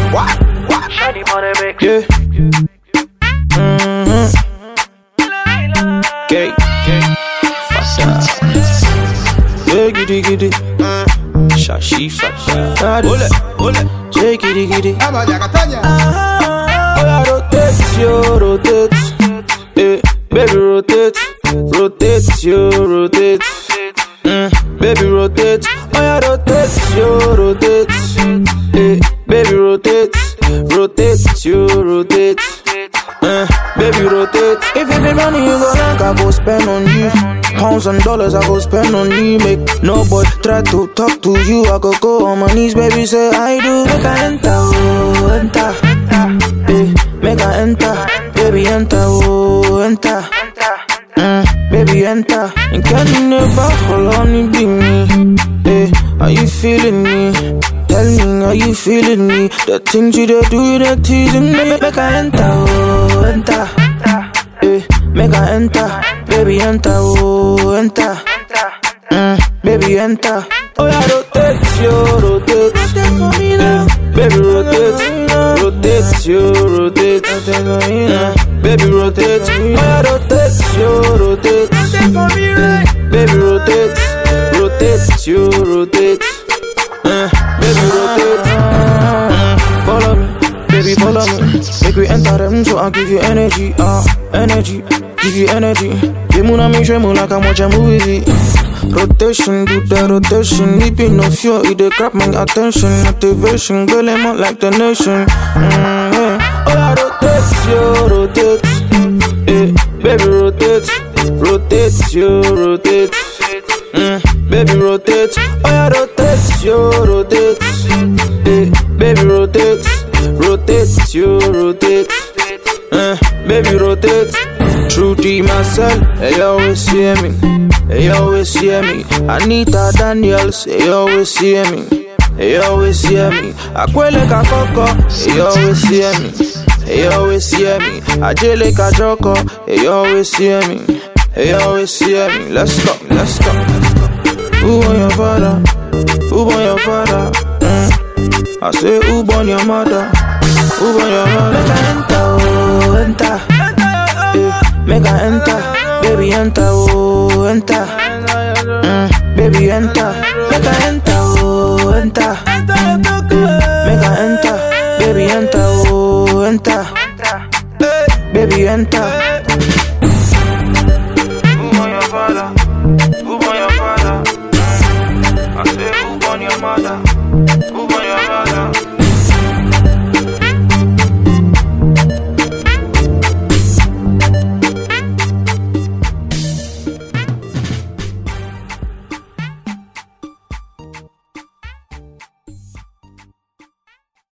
Shawty on the mix. Yeah. Gay. Yeah, giddy giddy. Shashi fata. Ole. Yeah, giddy giddy. Oh yeah, rotate, yo, rotate. Eh, baby rotate, rotate, yo, rotate. Baby rotate. Oh yeah, rotate, yo, rotate. Eh, baby rotate, rotate, yo, rotate. Baby rotate. If you be money, you go like I go spend on you. Pounds and dollars I go spend on you. Make nobody try to talk to you. I go on my knees, baby, say I do. Make I enter, oh, enter. Make I enter, baby, enter, oh, enter. Baby, enter. And can you never follow me? Are you feeling me? Tell me, are you feeling me? The things you do, you the teasing me. Make I enter, oh, enter. Make I enter, baby, enter, oh, enter. Baby, enter. Oh yeah, rotate, yo, rotate. Rotate for me now. Baby, rotate, rotate, yo, rotate. Baby, rotate. Oh yeah, rotate, yo, rotate. Rotate for me, right? Baby, rotate, rotate, yo, rotate. Baby, rotate. Follow me, baby, follow me. Make we enter them, so I'll give you energy, energy. Give you energy. The moon I make sure like I'm watching a movie. Rotation, do the rotation. Leaping no fear, it dey grab my attention. Motivation, girl, I'm out like the nation. Yeah. Oh yeah, rotate, yo, rotate. Baby, rotate, rotate, yo, rotate. Baby, rotate. Oh yeah, rotate, yo, rotate. Baby, rotate, rotate, yo, rotate. Baby, rotate. Trudy myself, they always hear me. They always hear me. Anita Daniels, they always hear me. They always hear me. Akwele Kakoko, they always hear me. They always hear me. Ajele Kajoko, they always hear me. They always hear me. Let's go, let's go. Who on your father? Who on your father? I say who on your mother? Who on your mother? Make I enter, oh, enter. Make I enter, baby, enter, oh, enter. Baby, enter. Make I enter, oh, enter. Make I enter, baby, enter, oh, enter. Baby, enter.